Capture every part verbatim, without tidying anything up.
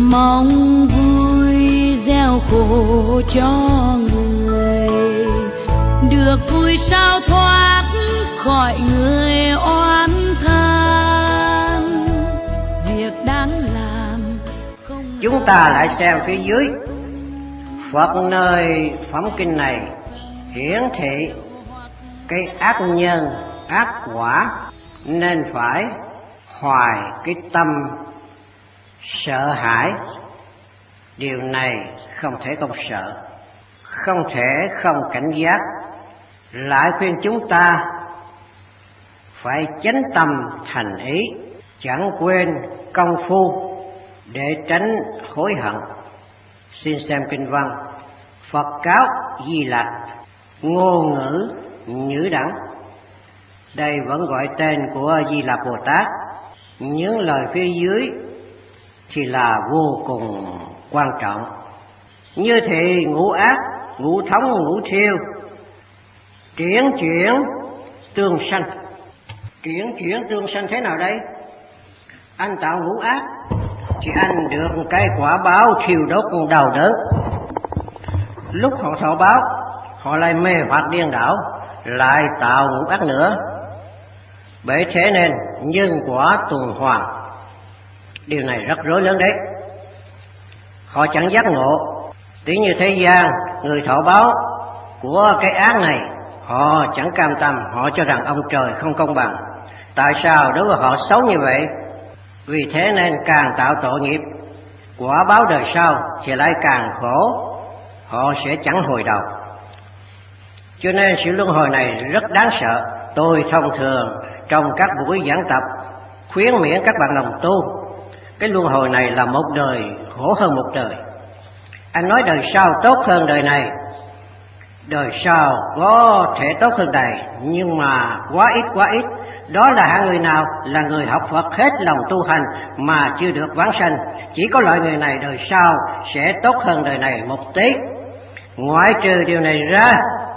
mong vui gieo khổ cho người, được vui sao thoát khỏi người oán than. Việc đáng làm không. Chúng ta lại xem phía dưới. Phật nơi phẩm kinh này hiển thị cái ác nhân ác quả, nên phải hoài cái tâm sợ hãi. Điều này không thể không sợ, không thể không cảnh giác. Lại khuyên chúng ta phải chánh tâm thành ý, chẳng quên công phu để tránh hối hận. Xin xem kinh văn. Phật cáo Di Lặc, ngôn ngữ nhữ đẳng. Đây vẫn gọi tên của Di Lặc Bồ Tát. Những lời phía dưới thì là vô cùng quan trọng. Như thì ngũ ác, ngũ thống, ngũ thiêu, chuyển chuyển tương sanh. Chuyển chuyển tương sanh thế nào đây? Anh tạo ngũ ác thì anh được cái quả báo thiêu đốt đau đớn. Lúc họ thọ báo, họ lại mê hoặc điên đảo, lại tạo ngũ ác nữa. Bởi thế nên nhân quả tuần hoàn. Điều này rất rối lớn đấy. Họ chẳng giác ngộ. Tí như thế gian, người thọ báo của cái ác này, họ chẳng cam tâm. Họ cho rằng ông trời không công bằng. Tại sao đối với họ xấu như vậy? Vì thế nên càng tạo tội nghiệp, quả báo đời sau thì lại càng khổ. Họ sẽ chẳng hồi đầu. Cho nên sự luân hồi này rất đáng sợ. Tôi thông thường trong các buổi giảng tập khuyến miễn các bạn đồng tu, cái luân hồi này là một đời khổ hơn một đời. Anh nói đời sau tốt hơn đời này, đời sau có thể tốt hơn đời, nhưng mà quá ít quá ít. Đó là hạng người nào? Là người học Phật hết lòng tu hành mà chưa được vãng sanh. Chỉ có loại người này đời sau sẽ tốt hơn đời này một tí. Ngoại trừ điều này ra,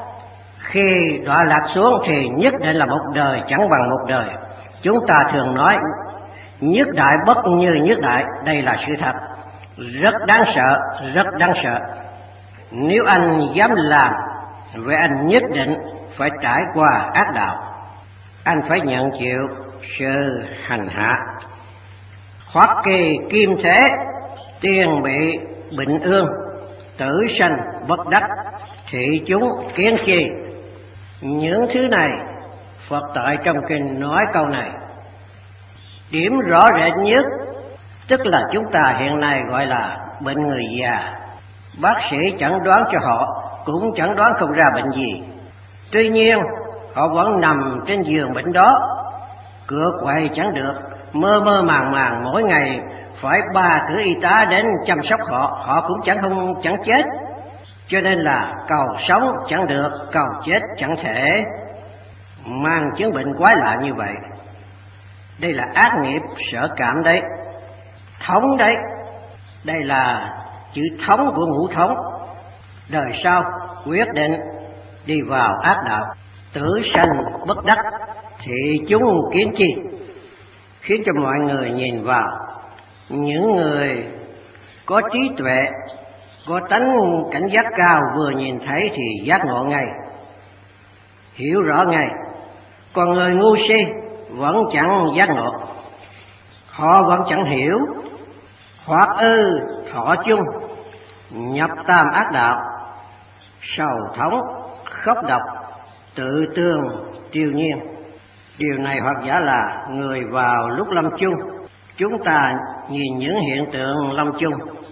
khi đọa lạc xuống thì nhất định là một đời chẳng bằng một đời. Chúng ta thường nói nhất đại bất như nhất đại. Đây là sự thật, rất đáng sợ, rất đáng sợ. Nếu anh dám làm, vậy anh nhất định phải trải qua ác đạo. Anh phải nhận chịu sự hành hạ. Hoặc kỳ kim thế, tiền bị bệnh ương, tử sanh bất đắc, thị chúng kiến chi. Những thứ này Phật tại trong kinh nói câu này. Điểm rõ rệt nhất tức là chúng ta hiện nay gọi là bệnh người già. Bác sĩ chẳng đoán cho họ, cũng chẳng đoán không ra bệnh gì. Tuy nhiên họ vẫn nằm trên giường bệnh đó, cựa quậy chẳng được, mơ mơ màng màng mỗi ngày phải ba cử y tá đến chăm sóc họ, họ cũng chẳng không chẳng chết. Cho nên là cầu sống chẳng được, cầu chết chẳng thể. Mang chứng bệnh quái lạ như vậy, đây là ác nghiệp sở cảm đấy. Thống đấy, đây là chữ thống của ngũ thống. Đời sau quyết định đi vào ác đạo, tử sanh bất đắc, thị chúng kiến chi. Khiến cho mọi người nhìn vào, những người có trí tuệ, có tánh cảnh giác cao, vừa nhìn thấy thì giác ngộ ngay, hiểu rõ ngay. Còn người ngu si vẫn chẳng giác ngộ, họ vẫn chẳng hiểu. Hoặc ư thọ chung, nhập tam ác đạo, sầu thống, khóc độc, tự tương, triều nhiên. Điều này hoặc giả là người vào lúc lâm chung. Chúng ta nhìn những hiện tượng lâm chung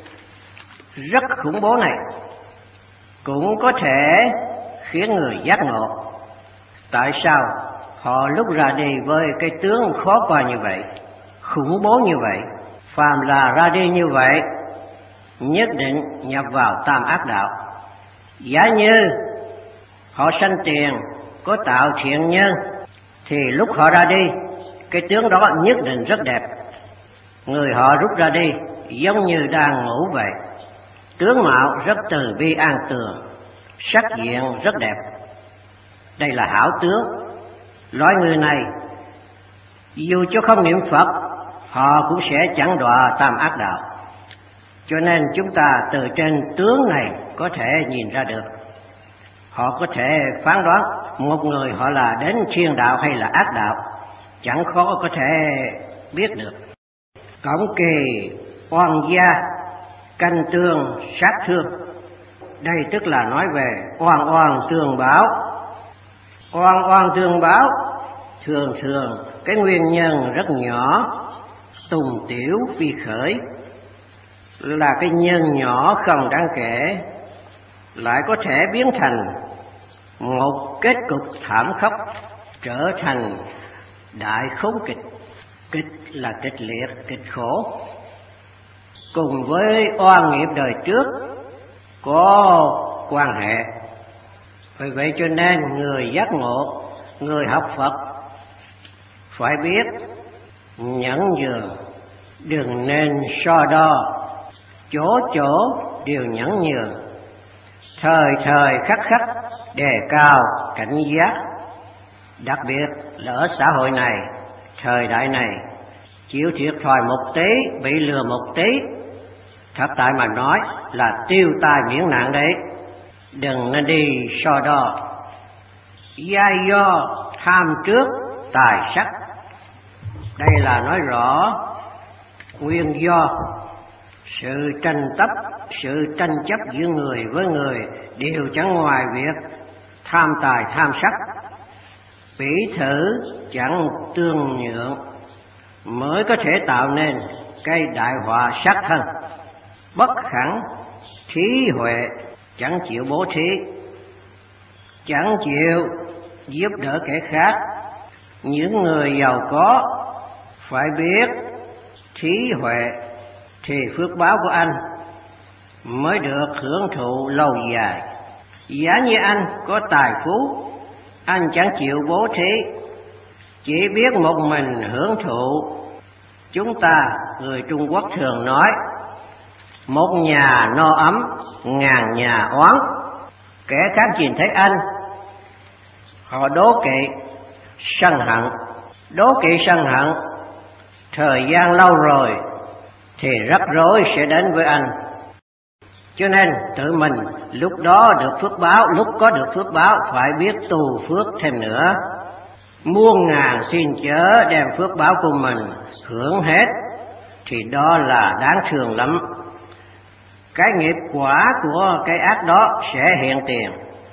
rất khủng bố này, cũng có thể khiến người giác ngộ. Tại sao họ lúc ra đi với cái tướng khó coi như vậy, khủng bố như vậy? Phàm là ra đi như vậy, nhất định nhập vào tam ác đạo. Giả như họ sanh tiền, có tạo thiện nhân, thì lúc họ ra đi, cái tướng đó nhất định rất đẹp. Người họ rút ra đi giống như đang ngủ vậy, tướng mạo rất từ bi an tường, sắc diện rất đẹp. Đây là hảo tướng. Loại người này dù cho không niệm Phật, họ cũng sẽ chẳng đọa tam ác đạo. Cho nên chúng ta từ trên tướng này có thể nhìn ra được. Họ có thể phán đoán một người họ là đến thiên đạo hay là ác đạo, chẳng khó có thể biết được. Cổng kỳ oan gia, canh tương sát thương. Đây tức là nói về oan oan tương báo. Oan oan tương báo thường thường cái nguyên nhân rất nhỏ, tùng tiểu phi khởi, là cái nhân nhỏ không đáng kể, lại có thể biến thành một kết cục thảm khốc, trở thành đại khốn kịch. Kịch là kịch liệt, kịch khổ. Cùng với oan nghiệp đời trước có quan hệ. Vì vậy cho nên người giác ngộ, người học Phật phải biết nhẫn nhường, đừng nên so đo, chỗ chỗ đều nhẫn nhường, thời thời khắc khắc đề cao cảnh giác. Đặc biệt là ở xã hội này, thời đại này, chịu thiệt thòi một tí, bị lừa một tí, thật tại mà nói là tiêu tai miễn nạn đấy. Đừng nên đi so đo. Giai do tham trước tài sắc. Đây là nói rõ nguyên do sự tranh chấp, sự tranh chấp giữa người với người đều chẳng ngoài việc tham tài tham sắc.彼thử chẳng tương nhượng mới có thể tạo nên cái đại họa sát thân. Bất khẳng thí huệ, chẳng chịu bố thí, chẳng chịu giúp đỡ kẻ khác. Những người giàu có phải biết thí huệ thì phước báo của anh mới được hưởng thụ lâu dài. Giả như anh có tài phú, anh chẳng chịu bố thí, chỉ biết một mình hưởng thụ. Chúng ta người Trung Quốc thường nói một nhà no ấm, ngàn nhà oán. Kẻ khác nhìn thấy anh, họ đố kỵ, sân hận. Đố kỵ sân hận, thời gian lâu rồi thì rắc rối sẽ đến với anh. Cho nên tự mình lúc đó được phước báo, lúc có được phước báo phải biết tu phước thêm nữa. Muôn ngàn xin chớ đem phước báo của mình hưởng hết, thì đó là đáng thương lắm. Cái nghiệp quả của cái ác đó sẽ hiện tiền.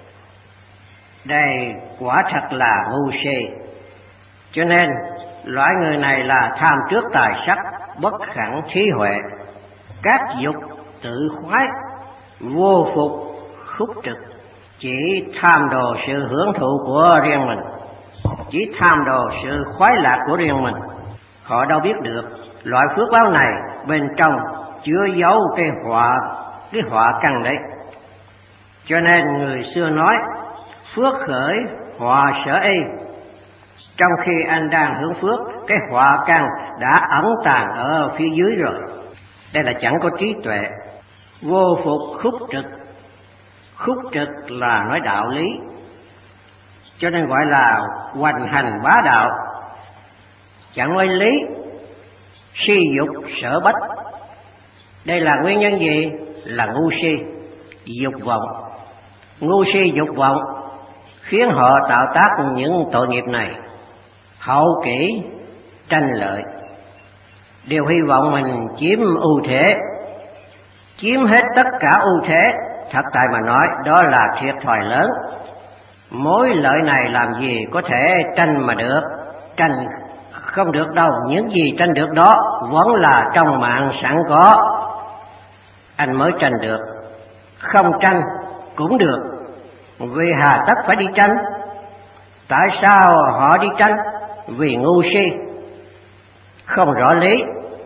Đây quả thật là ngu si. Cho nên loại người này là tham trước tài sắc, bất khẳng thí huệ, các dục tự khoái, vô phục khúc trực, chỉ tham đồ sự hưởng thụ của riêng mình, chỉ tham đồ sự khoái lạc của riêng mình. Họ đâu biết được loại phước báo này bên trong chứa giấu cái họa, cái họa căn đấy. Cho nên người xưa nói phước khởi họa sở y. Trong khi anh đang hưởng phước, cái họa căn đã ẩn tàng ở phía dưới rồi. Đây là chẳng có trí tuệ. Vô phục khúc trực. Khúc trực là nói đạo lý, cho nên gọi là hoành hành bá đạo, chẳng nói lý. Si dục sở bách. Đây là nguyên nhân gì? Là ngu si, dục vọng. Ngu si dục vọng khiến họ tạo tác những tội nghiệp này. Hậu kỷ tranh lợi, đều hy vọng mình chiếm ưu thế, chiếm hết tất cả ưu thế. Thật tại mà nói đó là thiệt thòi lớn. Mối lợi này làm gì có thể tranh mà được. Tranh không được đâu. Những gì tranh được đó vẫn là trong mạng sẵn có, anh mới tranh được. Không tranh cũng được, vì hà tất phải đi tranh? Tại sao họ đi tranh? Vì ngu si, không rõ lý.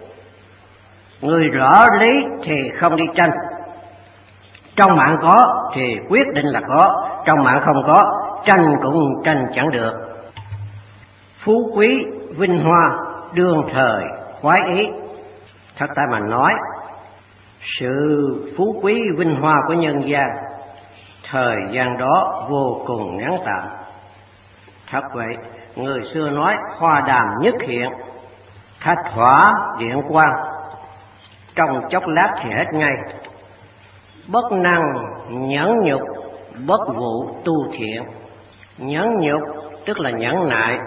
Người rõ lý thì không đi tranh. Trong mạng có thì quyết định là có, trong mạng không có, tranh cũng tranh chẳng được. Phú quý vinh hoa đương thời khoái ý. Thật tại mà nói, sự phú quý vinh hoa của nhân gian thời gian đó vô cùng ngắn tạm. Thật vậy, người xưa nói hoa đàm nhất hiện, thạch hỏa điện quang. trong chốc lát thì hết ngay. Bất năng nhẫn nhục, bất vụ tu thiện. Nhẫn nhục tức là nhẫn nại.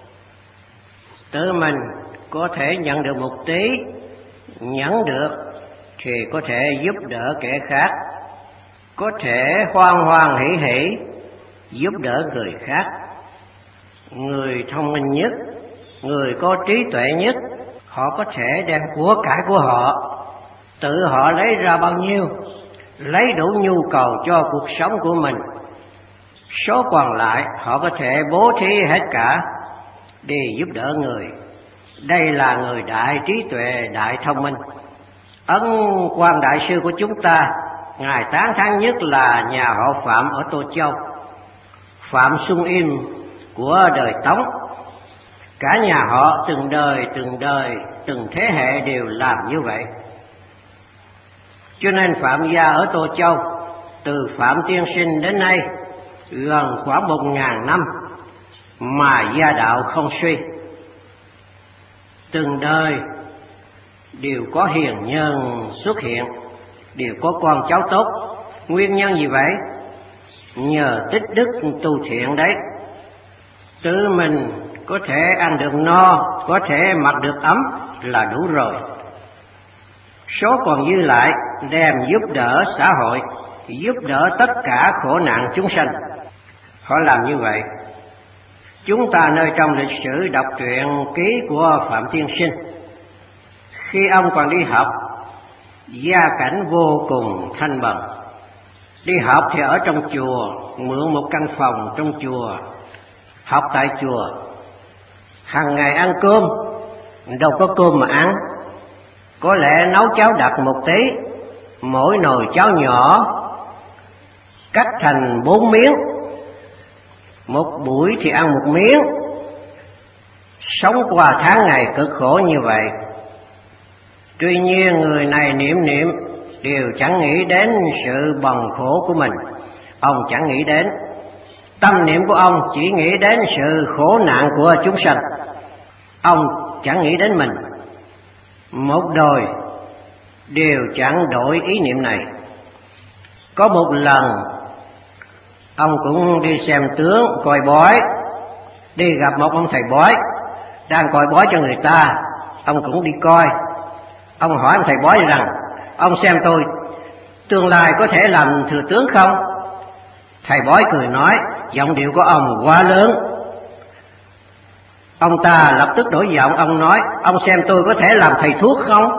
Tự mình có thể nhận được một tí, nhẫn được thì có thể giúp đỡ kẻ khác, có thể hoan hoan hỷ hỷ giúp đỡ người khác. Người thông minh nhất, người có trí tuệ nhất, họ có thể đem của cải của họ, tự họ lấy ra bao nhiêu, lấy đủ nhu cầu cho cuộc sống của mình. Số còn lại họ có thể bố thí hết cả đi giúp đỡ người. Đây là người đại trí tuệ, đại thông minh. Ấn Quang Đại Sư của chúng ta, ngài tán thán nhất là nhà họ Phạm ở Tô Châu, Phạm Xuân Im của đời Tống. Cả nhà họ từng đời từng đời từng thế hệ đều làm như vậy. Cho nên Phạm gia ở Tô Châu từ Phạm Tiên Sinh đến nay gần khoảng một ngàn năm mà gia đạo không suy. Từng đời đều có hiền nhân xuất hiện, đều có con cháu tốt. Nguyên nhân gì vậy? Nhờ tích đức tu thiện đấy. Tự mình có thể ăn được no, có thể mặc được ấm là đủ rồi. Số còn dư lại đem giúp đỡ xã hội, giúp đỡ tất cả khổ nạn chúng sanh. Họ làm như vậy. Chúng ta nơi trong lịch sử đọc truyện ký của Phạm Tiên Sinh, khi ông còn đi học, gia cảnh vô cùng thanh bần. Đi học thì ở trong chùa, mượn một căn phòng trong chùa, học tại chùa. Hàng ngày ăn cơm, đâu có cơm mà ăn. Có lẽ nấu cháo đặc một tí, mỗi nồi cháo nhỏ cắt thành bốn miếng, một buổi thì ăn một miếng. Sống qua tháng ngày cực khổ như vậy. Tuy nhiên người này niệm niệm đều chẳng nghĩ đến sự bần khổ của mình. Ông chẳng nghĩ đến. Tâm niệm của ông chỉ nghĩ đến sự khổ nạn của chúng sanh. Ông chẳng nghĩ đến mình. Một đời đều chẳng đổi ý niệm này. Có một lần ông cũng đi xem tướng coi bói, đi gặp một ông thầy bói đang coi bói cho người ta. Ông cũng đi coi. Ông hỏi ông thầy bói rằng: ông xem tôi tương lai có thể làm thừa tướng không? Thầy bói cười nói, giọng điệu của ông quá lớn. Ông ta lập tức đổi giọng, ông nói: ông xem tôi có thể làm thầy thuốc không?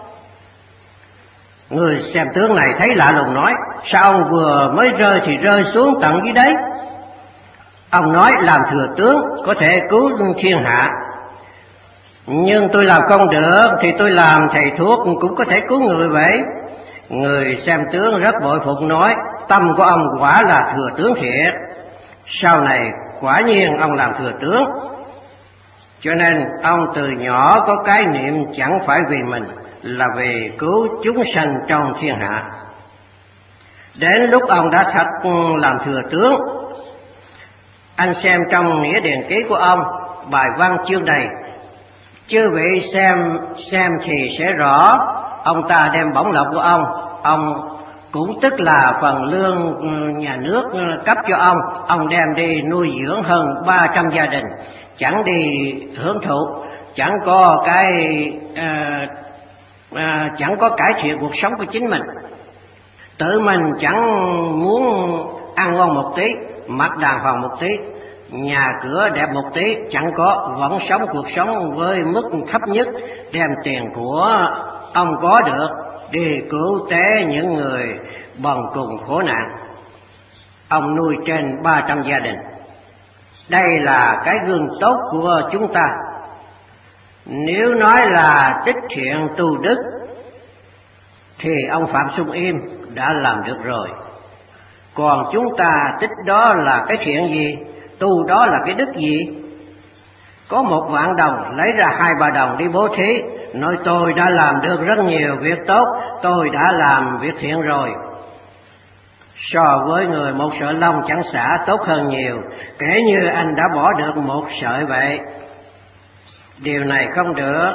Người xem tướng này thấy lạ lùng nói: sao ông vừa mới rơi thì rơi xuống tận dưới đấy? Ông nói: làm thừa tướng có thể cứu thiên hạ, nhưng tôi làm không được thì tôi làm thầy thuốc cũng có thể cứu người vậy. Người xem tướng rất bội phục nói: tâm của ông quả là thừa tướng thiệt. Sau này quả nhiên ông làm thừa tướng. Cho nên ông từ nhỏ có cái niệm chẳng phải vì mình, là vì cứu chúng sanh trong thiên hạ. Đến lúc ông đã thật làm thừa tướng, anh xem trong nghĩa điển ký của ông, bài văn chương này, chư vị xem xem thì sẽ rõ. Ông ta đem bổng lộc của ông, ông cũng tức là phần lương nhà nước cấp cho ông, ông đem đi nuôi dưỡng hơn ba trăm gia đình, chẳng đi hưởng thụ, chẳng có cái à, à, chẳng có cải thiện cuộc sống của chính mình. Tự mình chẳng muốn ăn ngon một tí, mặc đàng hoàng một tí, nhà cửa đẹp một tí, chẳng có, vẫn sống cuộc sống với mức thấp nhất, đem tiền của ông có được đi cứu tế những người bần cùng khổ nạn. Ông nuôi trên ba trăm gia đình. Đây là cái gương tốt của chúng ta. Nếu nói là tích thiện tu đức thì ông Phạm Xuân Im đã làm được rồi. Còn chúng ta tích đó là cái thiện gì, tu đó là cái đức gì? Có một vạn đồng lấy ra hai ba đồng đi bố thí, nói tôi đã làm được rất nhiều việc tốt, tôi đã làm việc thiện rồi. So với người một sợi lông chẳng xả tốt hơn nhiều, kể như anh đã bỏ được một sợi vậy. Điều này không được.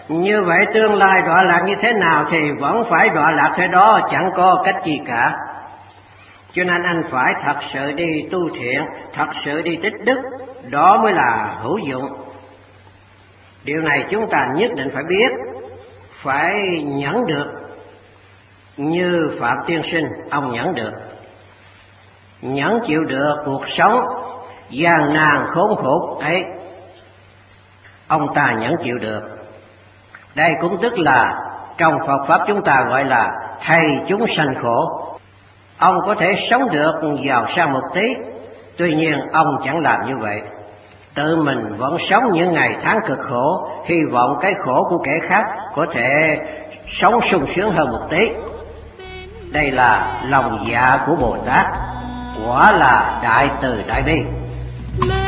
Như vậy tương lai đọa lạc như thế nào thì vẫn phải đọa lạc thế đó, chẳng có cách gì cả. Cho nên anh phải thật sự đi tu thiện, thật sự đi tích đức, đó mới là hữu dụng. Điều này chúng ta nhất định phải biết, phải nhẫn được. Như Phạm Tiên Sinh, ông nhẫn được. Nhẫn chịu được cuộc sống gian nan khốn khổ ấy, ông ta nhẫn chịu được. Đây cũng tức là trong Phật Pháp chúng ta gọi là thầy chúng sanh khổ. Ông có thể sống được giàu sang một tí, tuy nhiên ông chẳng làm như vậy. Tự mình vẫn sống những ngày tháng cực khổ, hy vọng cái khổ của kẻ khác có thể sống sung sướng hơn một tí. Đây là lòng dạ của Bồ Tát, quả là đại từ đại bi.